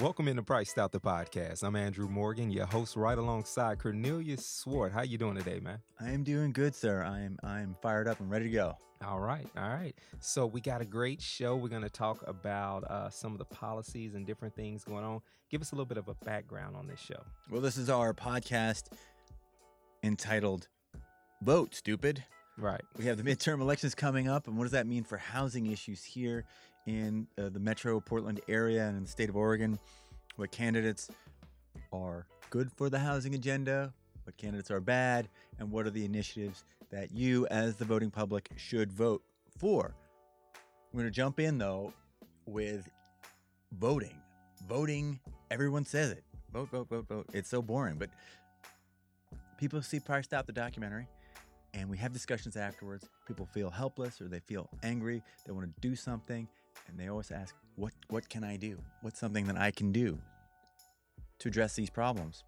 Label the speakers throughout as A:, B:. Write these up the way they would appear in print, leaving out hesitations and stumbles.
A: Welcome into Priced Out the Podcast. I'm Andrew Morgan, your host, right alongside Cornelius Swart. How you doing today, man?
B: I am doing good, sir. I'm fired up and ready to go.
A: All right. So we got a great show. We're going to talk about some of the policies and different things going on. Give us a little bit of a background on this show.
B: Well, this is our podcast entitled Vote, Stupid.
A: Right.
B: We have the midterm elections coming up, and what does that mean for housing issues here in the metro Portland area and in the state of Oregon? What candidates are good for the housing agenda, what candidates are bad, and what are the initiatives that you as the voting public should vote for. We're going to jump in, though, with voting. Voting, everyone says it. Vote, vote, vote, vote. It's so boring, but people see Priced Out the documentary, and we have discussions afterwards. People feel helpless or they feel angry. They want to do something, and they always ask, what can I do? What's something that I can do to address these problems?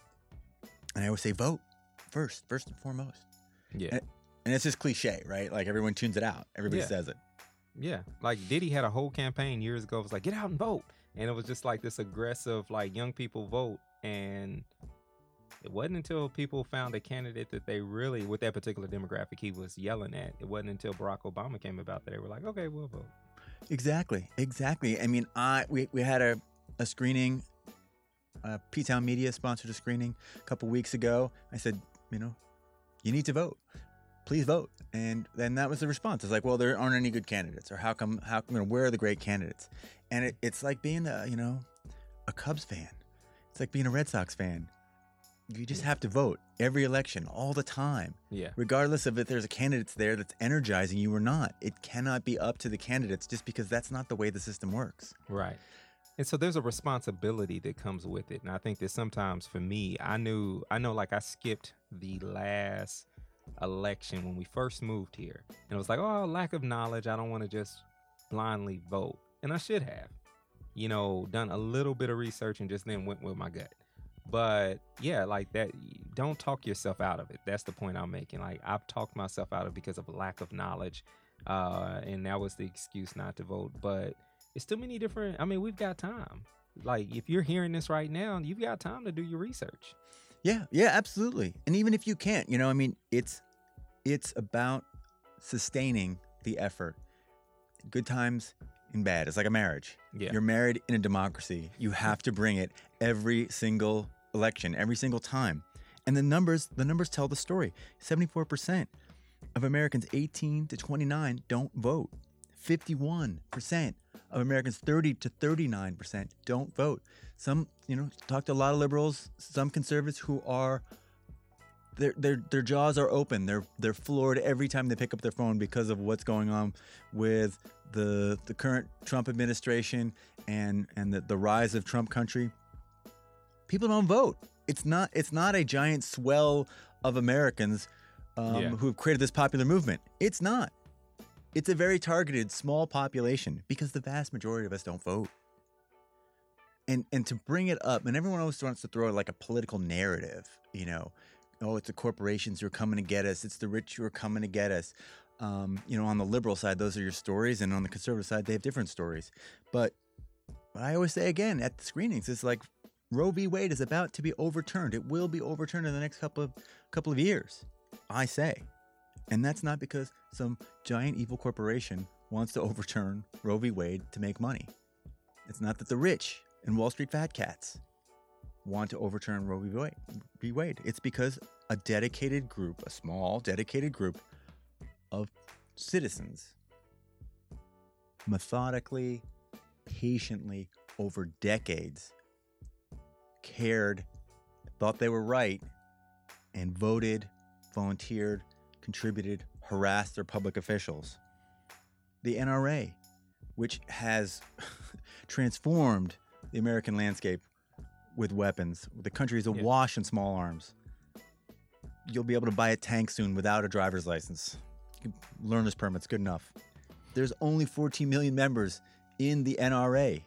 B: And I always say, vote first and foremost.
A: Yeah.
B: And it's just cliche, right? Like everyone tunes it out. Everybody says it.
A: Yeah. Like Diddy had a whole campaign years ago. It was like, get out and vote. And it was just like this aggressive, like, young people vote. And it wasn't until people found a candidate that they really, with that particular demographic he was yelling at, it wasn't until Barack Obama came about that they were like, okay, we'll vote.
B: Exactly. I mean, we had a screening. P-Town Media sponsored a screening a couple weeks ago. I said, you need to vote. Please vote. And then that was the response. It's like, well, there aren't any good candidates, or how come, where are the great candidates? And it's like being a Cubs fan. It's like being a Red Sox fan. You just have to vote every election, all the time.
A: Yeah.
B: Regardless of if there's a candidate there that's energizing you or not. It cannot be up to the candidates just because that's not the way the system works.
A: Right. And so there's a responsibility that comes with it. And I think that sometimes for me, I know like I skipped the last election when we first moved here. And it was like, oh, lack of knowledge. I don't want to just blindly vote. And I should have, done a little bit of research and just then went with my gut. But yeah, like that, don't talk yourself out of it. That's the point I'm making. Like I've talked myself out of it because of lack of knowledge. And that was the excuse not to vote. But it's too many different, we've got time. Like if you're hearing this right now, you've got time to do your research.
B: Yeah, absolutely. And even if you can't, it's about sustaining the effort. Good times and bad. It's like a marriage.
A: Yeah.
B: You're married in a democracy. You have to bring it every single election, every single time. And the numbers tell the story. 74% of Americans 18 to 29 don't vote. 51% of Americans 30 to 39% don't vote. Some, talk to a lot of liberals, some conservatives who are their jaws are open. They're floored every time they pick up their phone because of what's going on with the current Trump administration and the rise of Trump country. People don't vote. It's not a giant swell of Americans who have created this popular movement. It's not. It's a very targeted small population because the vast majority of us don't vote. And to bring it up, and everyone always wants to throw like a political narrative, oh, it's the corporations who are coming to get us. It's the rich who are coming to get us. On the liberal side, those are your stories. And on the conservative side, they have different stories. But I always say again at the screenings, it's like Roe v. Wade is about to be overturned. It will be overturned in the next couple of years, I say. And that's not because some giant evil corporation wants to overturn Roe v. Wade to make money. It's not that the rich and Wall Street fat cats want to overturn Roe v. Wade. It's because a small dedicated group of citizens methodically, patiently, over decades cared, thought they were right, and voted, volunteered, contributed, harassed their public officials. The NRA, which has transformed the American landscape with weapons. The country is awash in small arms. You'll be able to buy a tank soon without a driver's license. Learner's permit's good enough. There's only 14 million members in the NRA.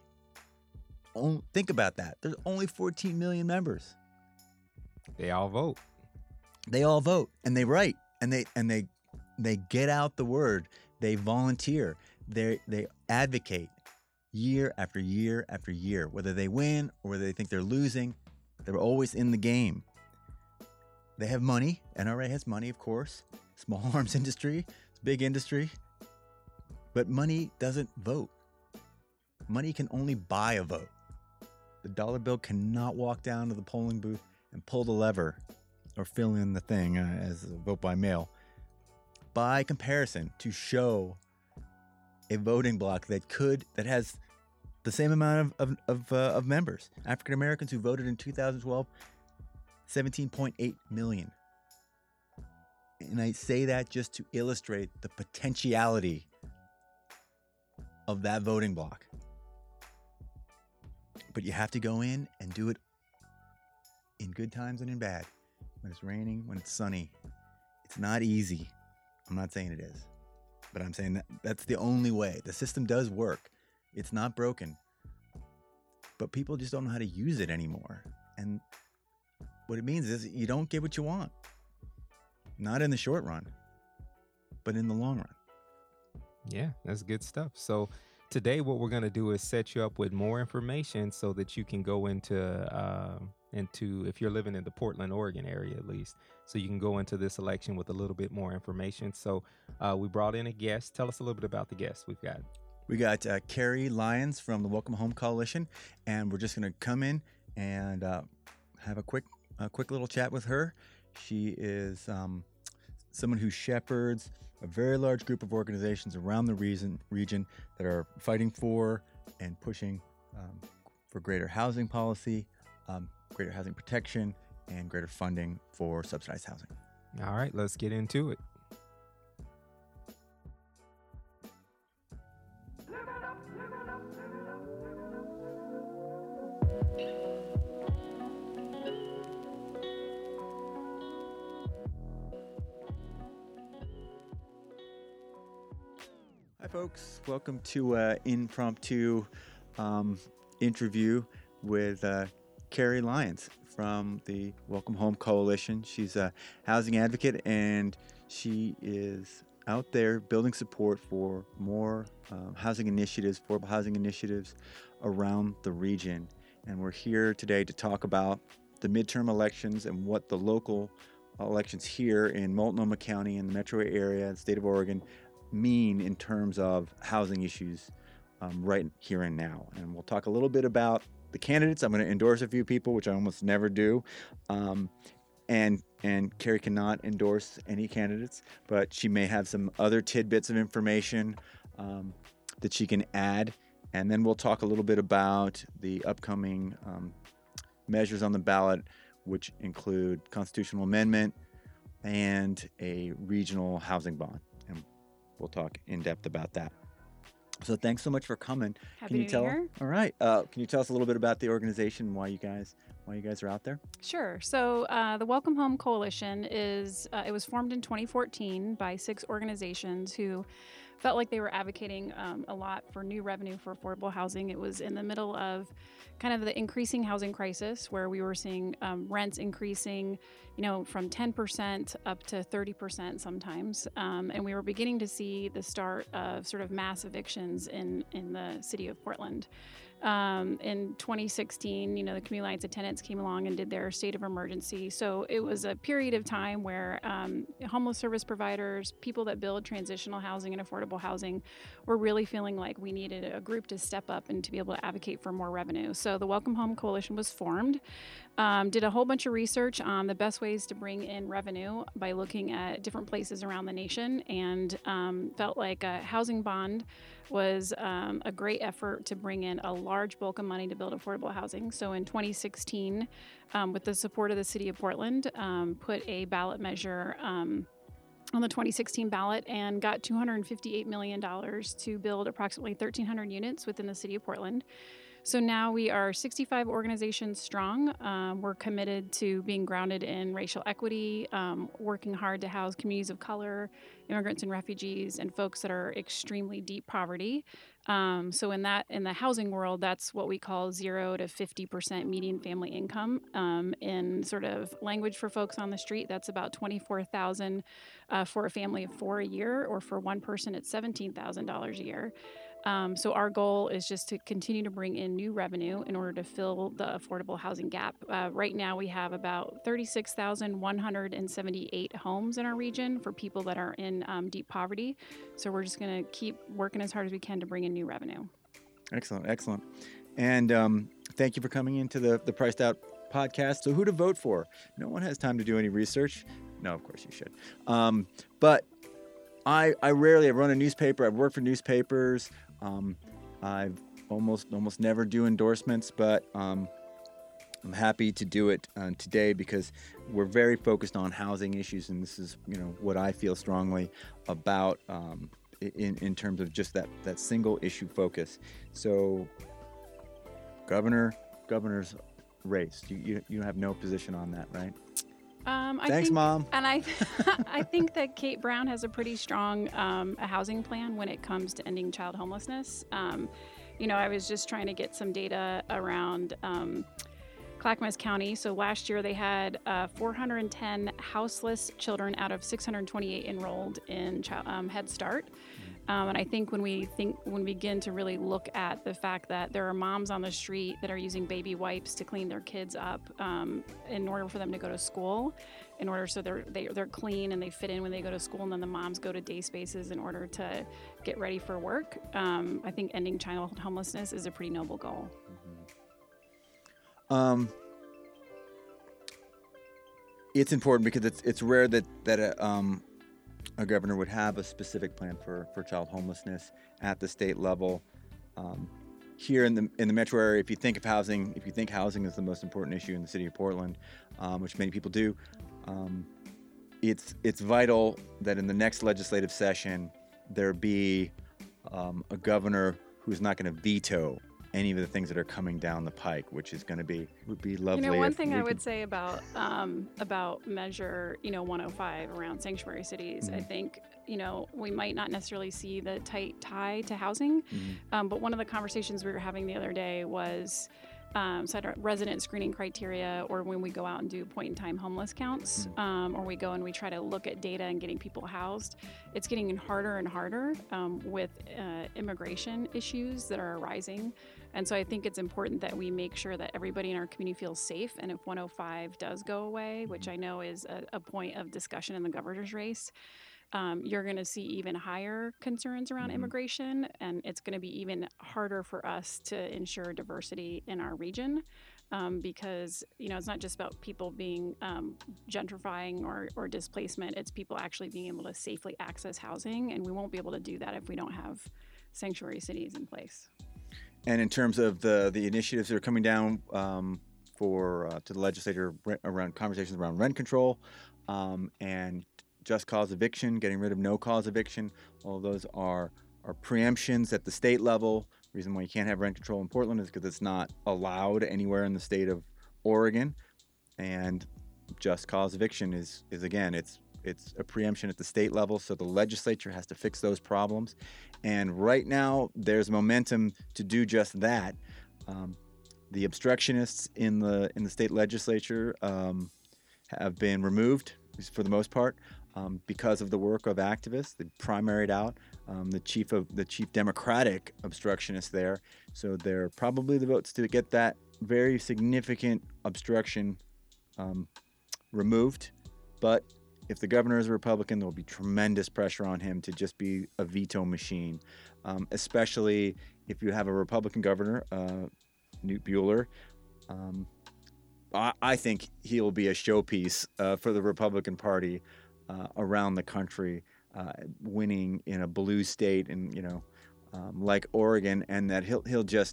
B: Think about that. There's only 14 million members.
A: They all vote.
B: They all vote, and they write, and they get out the word. They volunteer. They advocate. year after year after year. Whether they win or whether they think they're losing, they're always in the game. They have money. NRA has money, of course. Small arms industry, it's big industry. But money doesn't vote. Money can only buy a vote. The dollar bill cannot walk down to the polling booth and pull the lever or fill in the thing as a vote by mail. By comparison, to show a voting bloc that has the same amount of members. African Americans who voted in 2012, 17.8 million. And I say that just to illustrate the potentiality of that voting bloc. But you have to go in and do it in good times and in bad. When it's raining, when it's sunny. It's not easy. I'm not saying it is. But I'm saying that's the only way. The system does work. It's not broken. But people just don't know how to use it anymore. And what it means is you don't get what you want. Not in the short run, but in the long run.
A: Yeah, that's good stuff. So today what we're going to do is set you up with more information so that you can go into if you're living in the Portland, Oregon area at least, so you can go into this election with a little bit more information. So we brought in a guest. Tell us a little bit about the guest we've got.
B: We got Carrie Lyons from the Welcome Home Coalition, and we're just going to come in and have a quick little chat with her. She is someone who shepherds a very large group of organizations around the region that are fighting for and pushing for greater housing policy, greater housing protection, and greater funding for subsidized housing.
A: All right, let's get into it.
B: Hi, folks. Welcome to an impromptu interview with Carrie Lyons from the Welcome Home Coalition. She's a housing advocate, and she is out there building support for more housing initiatives, affordable housing initiatives around the region. And we're here today to talk about the midterm elections and what the local elections here in Multnomah County and the metro area, the state of Oregon, mean in terms of housing issues right here and now. And we'll talk a little bit about the candidates. I'm going to endorse a few people, which I almost never do. And Carrie cannot endorse any candidates, but she may have some other tidbits of information that she can add. And then we'll talk a little bit about the upcoming measures on the ballot, which include constitutional amendment and a regional housing bond. And we'll talk in depth about that. So thanks so much for coming.
C: Happy to be here.
B: All right. Can you tell us a little bit about the organization and why you guys are out there?
C: Sure. So the Welcome Home Coalition it was formed in 2014 by 6 organizations who felt like they were advocating a lot for new revenue for affordable housing. It was in the middle of kind of the increasing housing crisis, where we were seeing rents increasing, from 10% up to 30% sometimes. And we were beginning to see the start of sort of mass evictions in the city of Portland. In 2016, the Community Alliance of Tenants came along and did their state of emergency. So it was a period of time where homeless service providers, people that build transitional housing and affordable housing, were really feeling like we needed a group to step up and to be able to advocate for more revenue. So the Welcome Home Coalition was formed, did a whole bunch of research on the best ways to bring in revenue by looking at different places around the nation, and felt like a housing bond was a great effort to bring in a large bulk of money to build affordable housing. So in 2016, with the support of the city of Portland, put a ballot measure on the 2016 ballot and got $258 million to build approximately 1,300 units within the city of Portland. So now we are 65 organizations strong. We're committed to being grounded in racial equity, working hard to house communities of color, immigrants and refugees, and folks that are extremely deep poverty. So in the housing world, that's what we call 0 to 50% median family income. In sort of language for folks on the street, that's about $24,000 for a family of 4 a year, or for one person, it's $17,000 a year. So our goal is just to continue to bring in new revenue in order to fill the affordable housing gap. Right now, we have about 36,178 homes in our region for people that are in deep poverty. So we're just going to keep working as hard as we can to bring in new revenue.
B: Excellent. And thank you for coming into the Priced Out podcast. So who to vote for? No one has time to do any research. No, of course you should. But I rarely, I've run a newspaper. I've worked for newspapers. I've almost never do endorsements, but I'm happy to do it today because we're very focused on housing issues, and this is what I feel strongly about in terms of just that single issue focus. So, governor's race. You have no position on that, right? Thanks, Mom.
C: And I think that Kate Brown has a pretty strong housing plan when it comes to ending child homelessness. I was just trying to get some data around Clackamas County. So last year they had 410 houseless children out of 628 enrolled in Head Start. And I think when we begin to really look at the fact that there are moms on the street that are using baby wipes to clean their kids up in order for them to go to school, in order so they're clean and they fit in when they go to school, and then the moms go to day spaces in order to get ready for work. I think ending child homelessness is a pretty noble goal.
B: It's important because it's rare that a governor would have a specific plan for child homelessness at the state level. Here in the metro area, if you think housing is the most important issue in the city of Portland, which many people do, it's vital that in the next legislative session there be a governor who's not going to veto any of the things that are coming down the pike, which is would be lovely.
C: One thing I would say about Measure 105 around sanctuary cities, mm-hmm. I think we might not necessarily see the tight tie to housing, mm-hmm. But one of the conversations we were having the other day was resident screening criteria, or when we go out and do point-in-time homeless counts, mm-hmm. Or we go and we try to look at data and getting people housed. It's getting harder and harder with immigration issues that are arising. And so I think it's important that we make sure that everybody in our community feels safe. And if 105 does go away, which I know is a point of discussion in the governor's race, you're going to see even higher concerns around mm-hmm. immigration, and it's going to be even harder for us to ensure diversity in our region because, it's not just about people being gentrifying or displacement. It's people actually being able to safely access housing, and we won't be able to do that if we don't have sanctuary cities in place.
B: And in terms of the initiatives that are coming down to the legislature around conversations around rent control and just cause eviction, getting rid of no cause eviction, all of those are preemptions at the state level. The reason why you can't have rent control in Portland is because it's not allowed anywhere in the state of Oregon. And just cause eviction is again, it's a preemption at the state level, so the legislature has to fix those problems. And right now, there's momentum to do just that. The obstructionists in the state legislature have been removed, at least for the most part, because of the work of activists. They primaried out the chief Democratic obstructionist there. So they're probably the votes to get that very significant obstruction removed. But if the governor is a Republican, there will be tremendous pressure on him to just be a veto machine, especially if you have a Republican governor, Newt Bueller. I think he'll be a showpiece for the Republican Party around the country, winning in a blue state and like Oregon, and that he'll just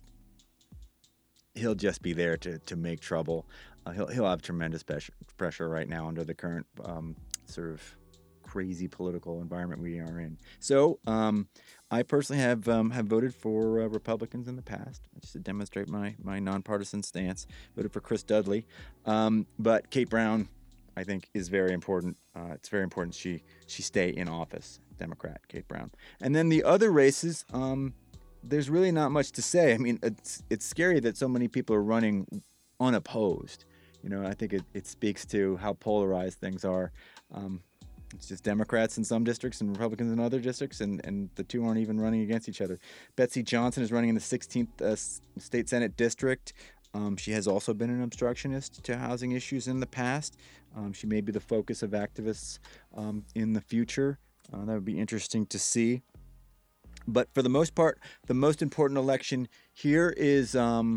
B: be there to make trouble. He'll have tremendous pressure right now under the current sort of crazy political environment we are in. So I personally have voted for Republicans in the past, just to demonstrate my nonpartisan stance. Voted for Chris Dudley, but Kate Brown, I think, is very important. It's very important she stay in office. Democrat Kate Brown. And then the other races, there's really not much to say. I mean, it's scary that so many people are running unopposed. I think it speaks to how polarized things are. It's just Democrats in some districts and Republicans in other districts, and the two aren't even running against each other. Betsy Johnson is running in the 16th State Senate District. She has also been an obstructionist to housing issues in the past. She may be the focus of activists in the future. That would be interesting to see. But for the most part, the most important election here is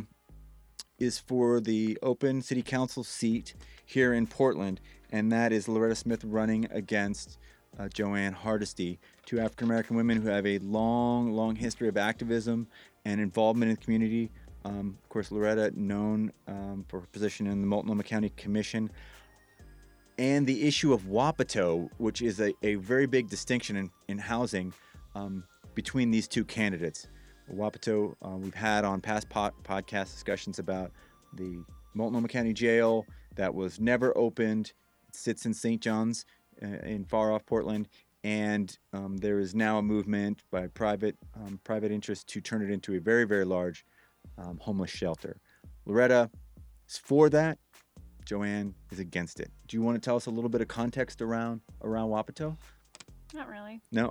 B: for the open city council seat here in Portland, and that is Loretta Smith running against Joanne Hardesty, two African-American women who have a long history of activism and involvement in the community. Of course, Loretta, known for her position in the Multnomah County Commission, and the issue of Wapato, which is a very big distinction in housing between these two candidates. Wapato, we've had on past podcast discussions about the Multnomah County Jail that was never opened. It sits in St. John's in far off Portland, and there is now a movement by private interest to turn it into a very, very large homeless shelter. Loretta is for that. Joanne is against it. Do you want to tell us a little bit of context around Wapato?
C: Not really.
B: No.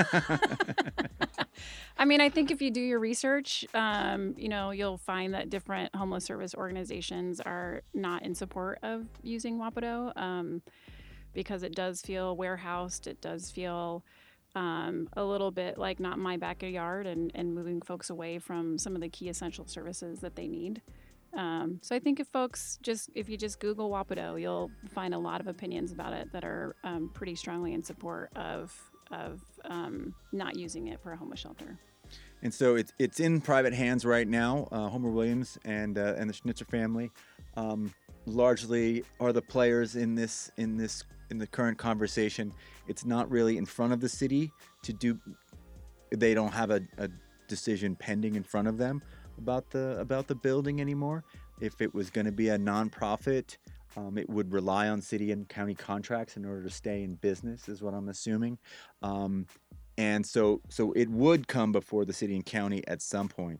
C: I mean, I think if you do your research, you'll find that different homeless service organizations are not in support of using Wapato because it does feel warehoused. It does feel a little bit like not my backyard and moving folks away from some of the key essential services that they need. So I think if you just Google Wapato, you'll find a lot of opinions about it that are pretty strongly in support of not using it for a homeless shelter.
B: And so it's in private hands right now. Homer Williams and the Schnitzer family largely are the players in the current conversation. It's not really in front of the city to do. They don't have a decision pending in front of them about the building anymore. If it was going to be a nonprofit, it would rely on city and county contracts in order to stay in business, is what I'm assuming. And so it would come before the city and county at some point.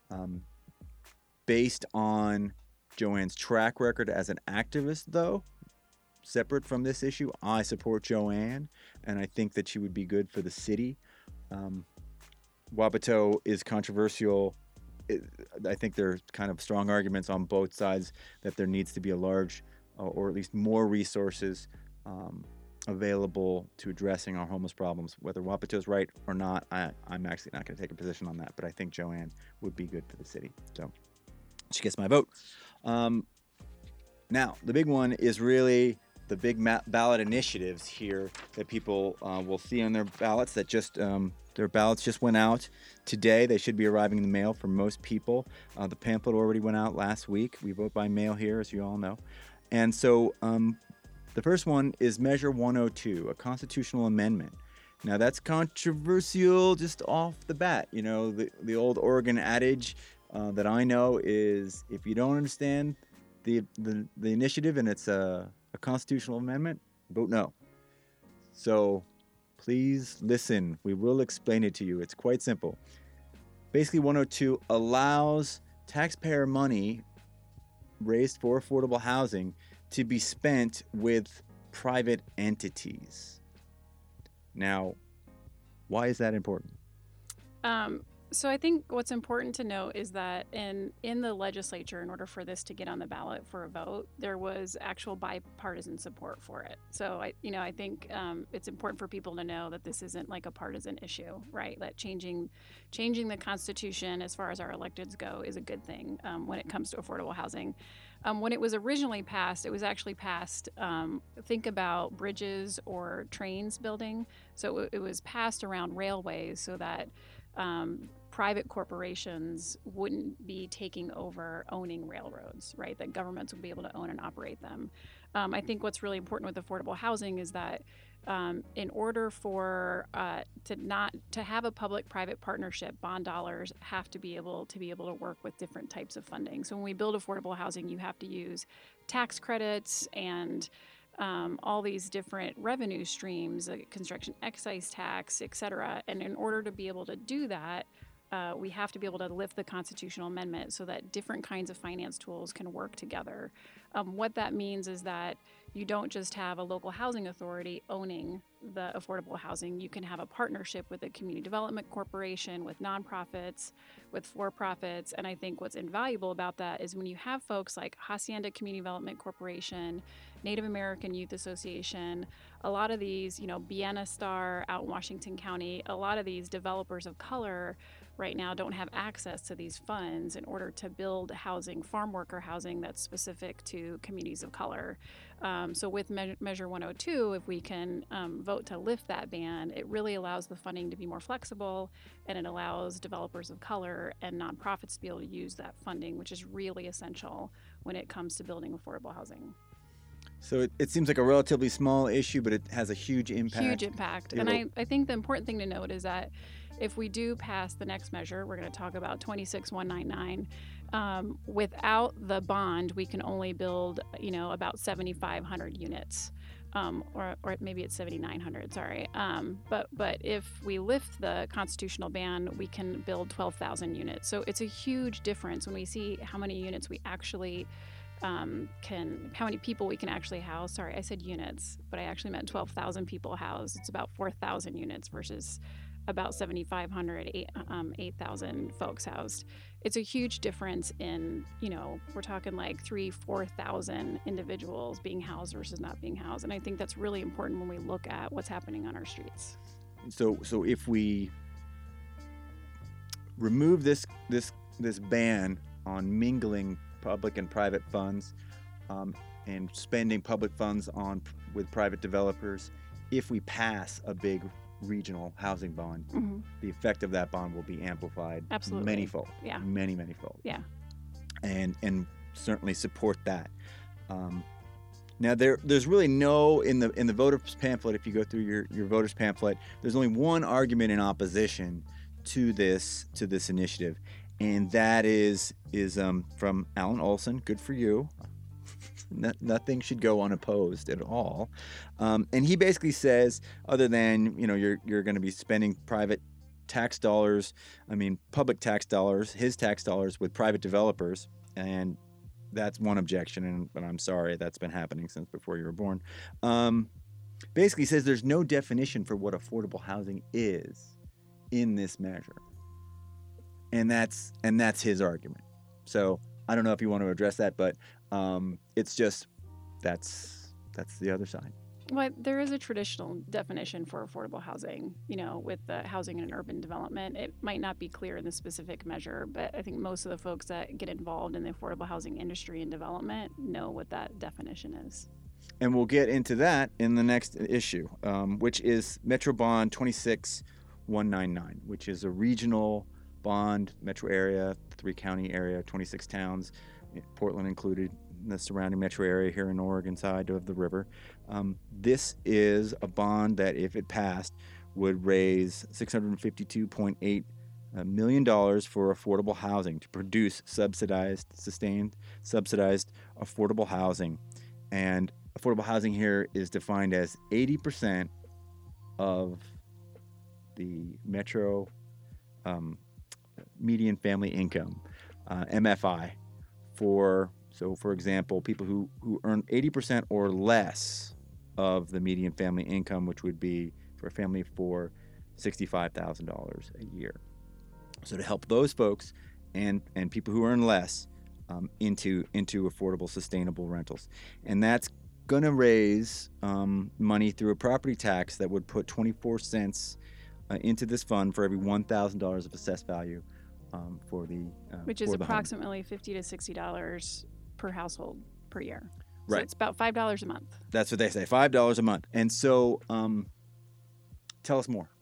B: Based on Joanne's track record as an activist, though, separate from this issue, I support Joanne, and I think that she would be good for the city. Wapato is controversial. I think there are kind of strong arguments on both sides that there needs to be a large, or at least more resources available to addressing our homeless problems. Whether Wapato's right or not, I'm actually not going to take a position on that, but I think Joanne would be good for the city. So she gets my vote. Now, the big one is really the big ballot initiatives here that people will see on their ballots that their ballots just went out today. They should be arriving in the mail for most people. The pamphlet already went out last week. We vote by mail here, as you all know. And so the first one is Measure 102, a constitutional amendment. Now, that's controversial just off the bat. You know, the old Oregon adage that I know is if you don't understand the initiative and it's a constitutional amendment, vote no. So please listen. We will explain it to you. It's quite simple. Basically, 102 allows taxpayer money raised for affordable housing to be spent with private entities. Now, why is that important?
C: So I think what's important to note is that in the legislature, in order for this to get on the ballot for a vote, there was actual bipartisan support for it. So I think it's important for people to know that this isn't like a partisan issue, right? That changing the Constitution as far as our electeds go is a good thing when it comes to affordable housing. When it was originally passed, it was actually passed, think about bridges or trains building. So it was passed around railways so that private corporations wouldn't be taking over owning railroads, right? That governments would be able to own and operate them. I think what's really important with affordable housing is that in order for to have a public-private partnership, bond dollars have to be able to work with different types of funding. So when we build affordable housing, you have to use tax credits and all these different revenue streams, like construction excise tax, et cetera. And in order to be able to do that, we have to be able to lift the constitutional amendment so that different kinds of finance tools can work together. What that means is that you don't just have a local housing authority owning the affordable housing. You can have a partnership with a community development corporation, with nonprofits, with for-profits. And I think what's invaluable about that is when you have folks like Hacienda Community Development Corporation, Native American Youth Association, a lot of these, Biena Star out in Washington County, a lot of these developers of color right now don't have access to these funds in order to build housing, farm worker housing that's specific to communities of color. So with Measure 102, if we can vote to lift that ban, it really allows the funding to be more flexible, and it allows developers of color and nonprofits to be able to use that funding, which is really essential when it comes to building affordable housing.
B: So it seems like a relatively small issue, but it has a huge impact.
C: Huge impact. And I think the important thing to note is that if we do pass the next measure, we're going to talk about 26199. Without the bond, we can only build, about 7,500 units, or maybe it's 7,900. Sorry. But if we lift the constitutional ban, we can build 12,000 units. So it's a huge difference when we see how many units we actually how many people we can actually house. Sorry, I said units, but I actually meant 12,000 people housed. It's about 4,000 units versus about 7,500, 8,000 folks housed. It's a huge difference in, we're talking like 4,000 individuals being housed versus not being housed. And I think that's really important when we look at what's happening on our streets.
B: So if we remove this ban on mingling public and private funds and spending public funds with private developers, if we pass a big regional housing bond, the effect of that bond will be amplified.
C: Absolutely.
B: Manyfold.
C: Yeah.
B: Manyfold.
C: Yeah.
B: And certainly support that. Now there's really no in the voters pamphlet. If you go through your voters pamphlet, there's only one argument in opposition to this initiative, and that is from Alan Olson. Good for you. Nothing should go unopposed at all. And he basically says, other than, you're going to be spending private tax dollars, public tax dollars, his tax dollars with private developers. And that's one objection. And I'm sorry, that's been happening since before you were born. Basically says there's no definition for what affordable housing is in this measure. And that's his argument. So I don't know if you want to address that, but it's just that's the other side.
C: Well, there is a traditional definition for affordable housing, with the housing and urban development. It might not be clear in the specific measure, but I think most of the folks that get involved in the affordable housing industry and development know what that definition is.
B: And we'll get into that in the next issue, which is Metro Bond 26199, which is a regional bond, metro area, 3-county area, 26 towns, Portland included, in the surrounding metro area here in Oregon side of the river. This is a bond that, if it passed, would raise $652.8 million for affordable housing to produce subsidized affordable housing. And affordable housing here is defined as 80% of the metro median family income, MFI, for example, people who earn 80% or less of the median family income, which would be for a family for $65,000 a year. So to help those folks and people who earn less into affordable, sustainable rentals. And that's going to raise money through a property tax that would put 24 cents into this fund for every $1,000 of assessed value for the
C: which is
B: for the
C: approximately $50 to $60 per household per year.
B: Right.
C: So it's about $5 a month.
B: That's what they say, $5 a month. And so, tell us more.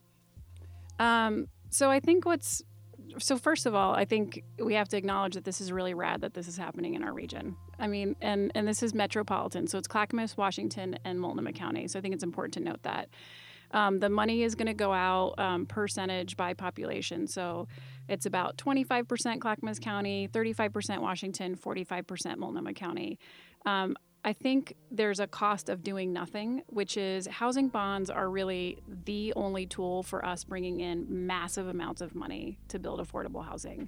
C: So first of all, I think we have to acknowledge that this is really rad that this is happening in our region. And this is metropolitan, so it's Clackamas, Washington, and Multnomah County. So I think it's important to note that. The money is going to go out percentage by population. So it's about 25% Clackamas County, 35% Washington, 45% Multnomah County. I think there's a cost of doing nothing, which is housing bonds are really the only tool for us bringing in massive amounts of money to build affordable housing.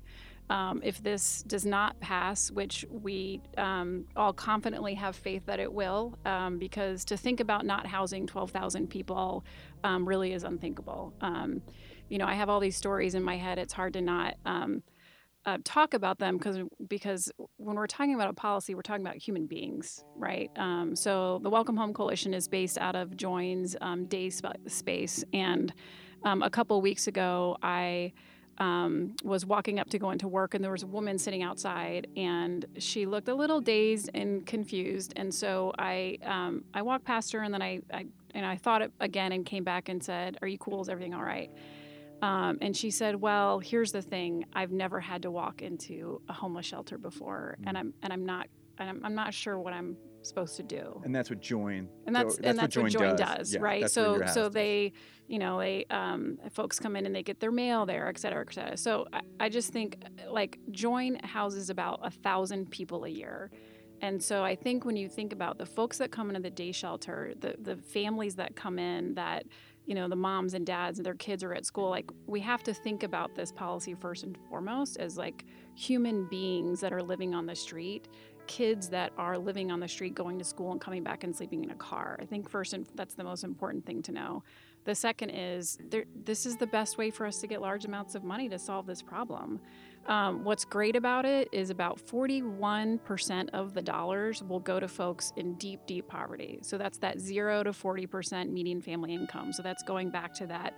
C: If this does not pass, which we all confidently have faith that it will, because to think about not housing 12,000 people really is unthinkable. I have all these stories in my head. It's hard to not talk about them because when we're talking about a policy, we're talking about human beings, right? So the Welcome Home Coalition is based out of Join's Day Space, and a couple weeks ago, I was walking up to go into work, and there was a woman sitting outside, and she looked a little dazed and confused. And so I walked past her, and then I thought it again and came back and said, "Are you cool? Is everything all right?" And she said, "Well, here's the thing. I've never had to walk into a homeless shelter before, and I'm not sure what I'm supposed to do."
B: And that's what Join.
C: And that's what Join does,
B: Yeah,
C: right?
B: that's where your house
C: So
B: is.
C: they folks come in and they get their mail there, et cetera, et cetera. So I just think like Join houses about 1,000 people a year. And so I think when you think about the folks that come into the day shelter, the families that come in that, the moms and dads and their kids are at school, like we have to think about this policy first and foremost as like human beings that are living on the street, kids that are living on the street, going to school and coming back and sleeping in a car. I think that's the most important thing to know. The second is this is the best way for us to get large amounts of money to solve this problem. What's great about it is about 41% of the dollars will go to folks in deep, deep poverty. So that's that 0 to 40% median family income. So that's going back to that,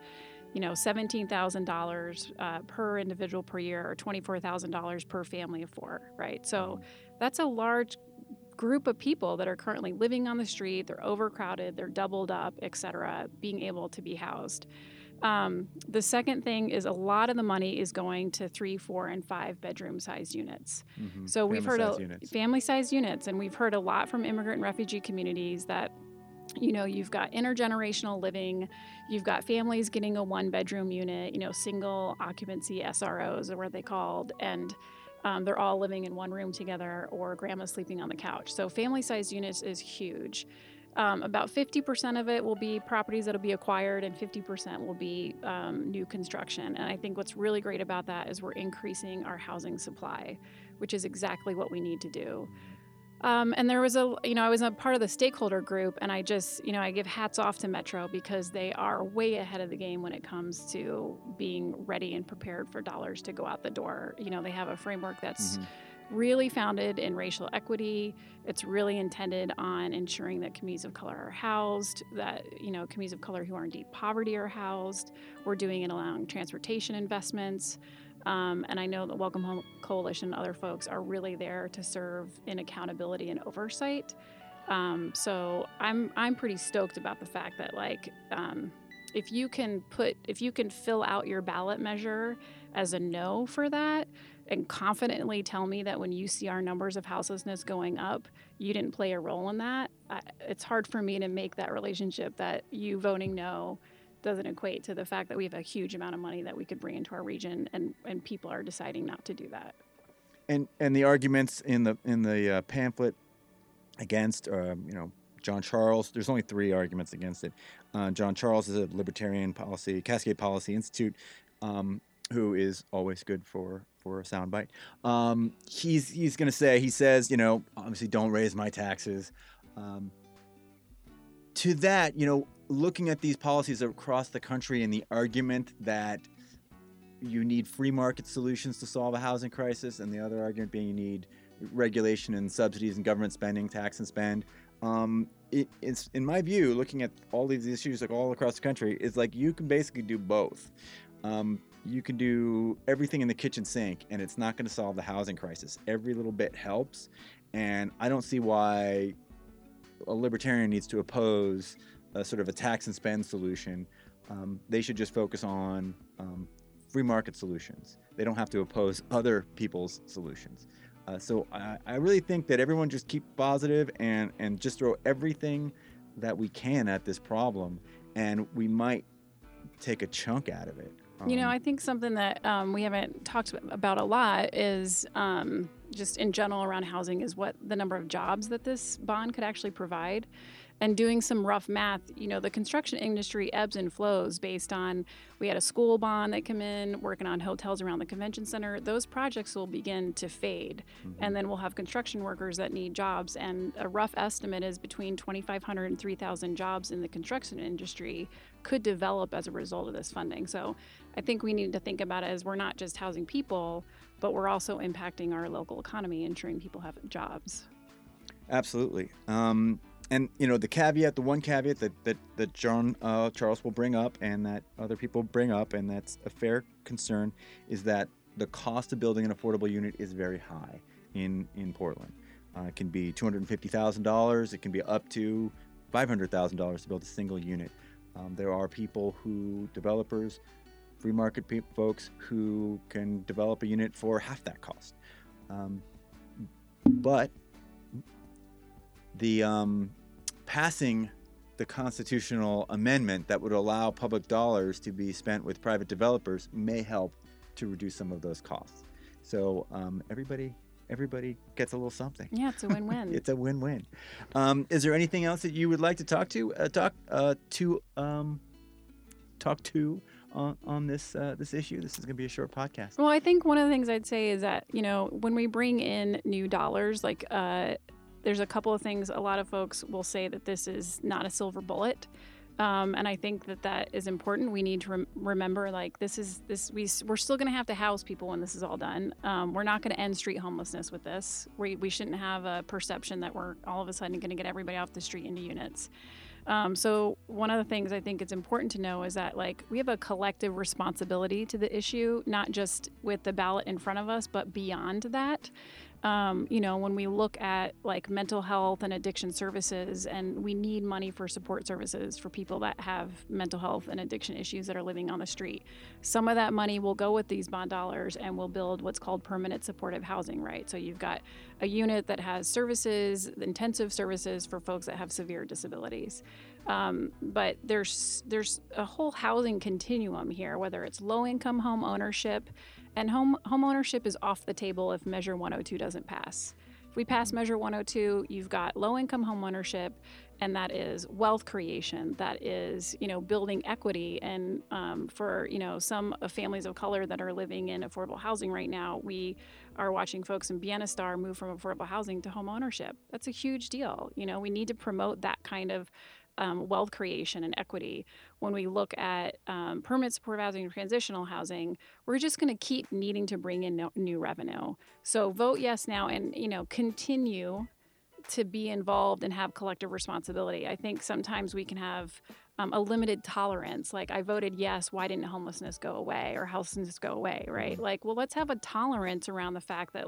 C: $17,000 per individual per year, or $24,000 per family of four, right? So that's a large group of people that are currently living on the street. They're overcrowded, they're doubled up, et cetera, being able to be housed. The second thing is a lot of the money is going to 3, 4, and 5 bedroom sized units.
B: Mm-hmm.
C: So we've heard
B: family
C: sized units, and we've heard a lot from immigrant and refugee communities that, you've got intergenerational living, you've got families getting a 1-bedroom unit, single occupancy SROs are what they called, and they're all living in one room together, or grandma's sleeping on the couch. So family sized units is huge. About 50% of it will be properties that will be acquired, and 50% will be new construction. And I think what's really great about that is we're increasing our housing supply, which is exactly what we need to do. And there was I was a part of the stakeholder group, and I just, I give hats off to Metro because they are way ahead of the game when it comes to being ready and prepared for dollars to go out the door. They have a framework that's really founded in racial equity. It's really intended on ensuring that communities of color are housed, that, communities of color who are in deep poverty are housed. We're doing it allowing transportation investments. And I know the Welcome Home Coalition and other folks are really there to serve in accountability and oversight. So I'm pretty stoked about the fact that if you can fill out your ballot measure as a no for that, and confidently tell me that when you see our numbers of houselessness going up, you didn't play a role in that, it's hard for me to make that relationship that you voting no doesn't equate to the fact that we have a huge amount of money that we could bring into our region, and people are deciding not to do that.
B: And the arguments in the pamphlet against, John Charles, there's only 3 arguments against it. John Charles is a libertarian policy, Cascade Policy Institute, who is always good for a soundbite. He's going to say, he says, obviously don't raise my taxes. To that, looking at these policies across the country and the argument that you need free market solutions to solve a housing crisis, and the other argument being you need regulation and subsidies and government spending, tax and spend. It's, in my view, looking at all these issues all across the country, is like you can basically do both. You can do everything in the kitchen sink, and it's not going to solve the housing crisis. Every little bit helps, and I don't see why a libertarian needs to oppose a sort of a tax and spend solution. They should just focus on free market solutions. They don't have to oppose other people's solutions. So I really think that everyone just keep positive and just throw everything that we can at this problem, and we might take a chunk out of it.
C: I think something that we haven't talked about a lot is just in general around housing is what the number of jobs that this bond could actually provide. And doing some rough math, the construction industry ebbs and flows based on, we had a school bond that come in, working on hotels around the convention center. Those projects will begin to fade. And then we'll have construction workers that need jobs. And a rough estimate is between 2,500 and 3,000 jobs in the construction industry could develop as a result of this funding. So I think we need to think about it as we're not just housing people, but we're also impacting our local economy, ensuring people have jobs.
B: Absolutely. And the one caveat that John Charles will bring up and that other people bring up, and that's a fair concern, is that the cost of building an affordable unit is very high in Portland. It can be $250,000. It can be up to $500,000 to build a single unit. There are developers, free market folks who can develop a unit for half that cost. But the passing the constitutional amendment that would allow public dollars to be spent with private developers may help to reduce some of those costs. So everybody gets a little something.
C: Yeah, it's a win-win.
B: It's a win-win. Is there anything else that you would like to talk to on this issue? This is going to be a short podcast.
C: Well, I think one of the things I'd say is that when we bring in new dollars, there's a couple of things. A lot of folks will say that this is not a silver bullet. And I think that is important. We need to remember, we're still going to have to house people when this is all done. We're not going to end street homelessness with this. We shouldn't have a perception that we're all of a sudden going to get everybody off the street into units. So one of the things I think it's important to know is that we have a collective responsibility to the issue, not just with the ballot in front of us, but beyond that. When we look at mental health and addiction services, and we need money for support services for people that have mental health and addiction issues that are living on the street. Some of that money will go with these bond dollars and will build what's called permanent supportive housing, right? So you've got a unit that has services, intensive services for folks that have severe disabilities. But there's a whole housing continuum here, whether it's low-income home ownership. And home ownership is off the table if Measure 102 doesn't pass. If we pass Measure 102, you've got low-income home ownership, and that is wealth creation. That is, building equity. And for, some families of color that are living in affordable housing right now, we are watching folks in Bienestar move from affordable housing to home ownership. That's a huge deal. We need to promote that kind of wealth creation and equity. When we look at permanent supportive housing and transitional housing, we're just going to keep needing to bring in new revenue. So vote yes now and, continue to be involved and have collective responsibility. I think sometimes we can have a limited tolerance. I voted yes, why didn't homelessness go away or homelessness go away, right? Let's have a tolerance around the fact that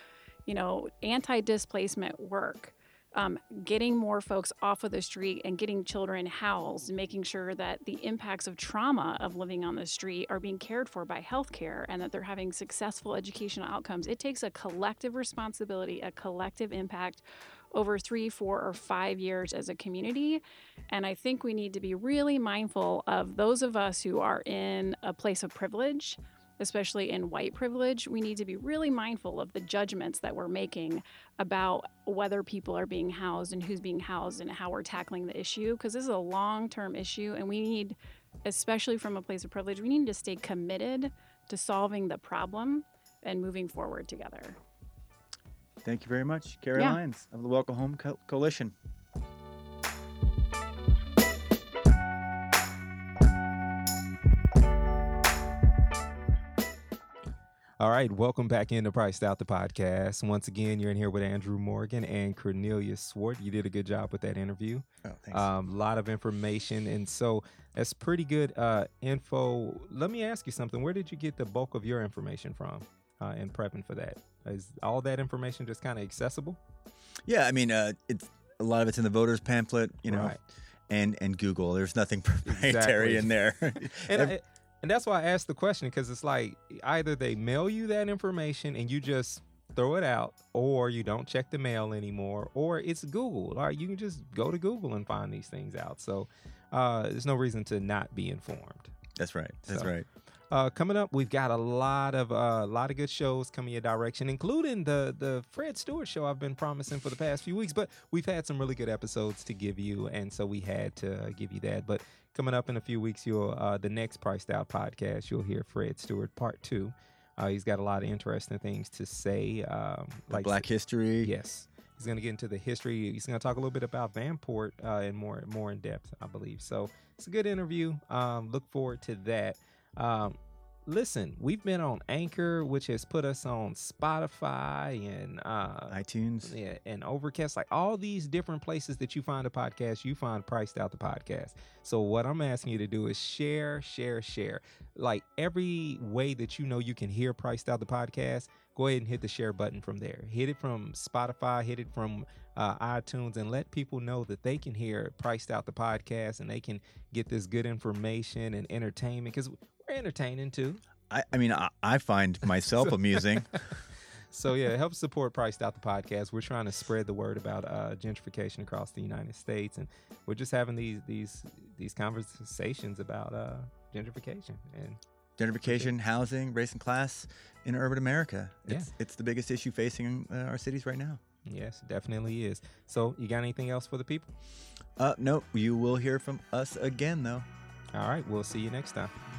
C: anti-displacement work, getting more folks off of the street and getting children housed, and making sure that the impacts of trauma of living on the street are being cared for by healthcare and that they're having successful educational outcomes. It takes a collective responsibility, a collective impact over 3, 4, or 5 years as a community. And I think we need to be really mindful of those of us who are in a place of privilege, especially in white privilege. We need to be really mindful of the judgments that we're making about whether people are being housed and who's being housed and how we're tackling the issue, because this is a long-term issue, and we need, especially from a place of privilege, we need to stay committed to solving the problem and moving forward together.
B: Thank you very much, Carrie Lyons of the Welcome Home Coalition.
A: All right, welcome back into Priced Out, the podcast. Once again, you're in here with Andrew Morgan and Cornelius Swart. You did a good job with that interview.
B: Oh, thanks.
A: A lot of information, and so that's pretty good info. Let me ask you something. Where did you get the bulk of your information from in prepping for that? Is all that information just kind of accessible?
B: Yeah, I mean, it's a lot of it's in the voters pamphlet,
A: Right.
B: and Google. There's nothing proprietary in there.
A: And that's why I asked the question, because it's either they mail you that information and you just throw it out, or you don't check the mail anymore, or it's Google. All right, you can just go to Google and find these things out. So there's no reason to not be informed.
B: That's right. That's right.
A: Coming up, we've got a lot of good shows coming your direction, including the Fred Stewart show I've been promising for the past few weeks. But we've had some really good episodes to give you, and so we had to give you that. But coming up in a few weeks, you'll the next Priced Out podcast, you'll hear Fred Stewart Part 2. He's got a lot of interesting things to say,
B: like Black history.
A: Yes. He's going to get into the history. He's going to talk a little bit about Vanport in more in depth, I believe. So it's a good interview. Look forward to that. Listen, we've been on Anchor, which has put us on Spotify and
B: iTunes,
A: and Overcast, like all these different places that you find a podcast. You find Priced Out the podcast. So what I'm asking you to do is share. Like every way that you know you can hear Priced Out the podcast, go ahead and hit the share button from there. Hit it from Spotify, hit it from iTunes, and let people know that they can hear Priced Out the podcast and they can get this good information and entertainment, because we're entertaining too.
B: I find myself amusing.
A: So yeah, help support Priced Out the podcast. We're trying to spread the word about gentrification across the United States, and we're just having these conversations about gentrification and
B: housing, race and class in urban America. It's the biggest issue facing our cities right now.
A: Yes, definitely is. So you got anything else for the people?
B: No, you will hear from us again though.
A: All right, we'll see you next time.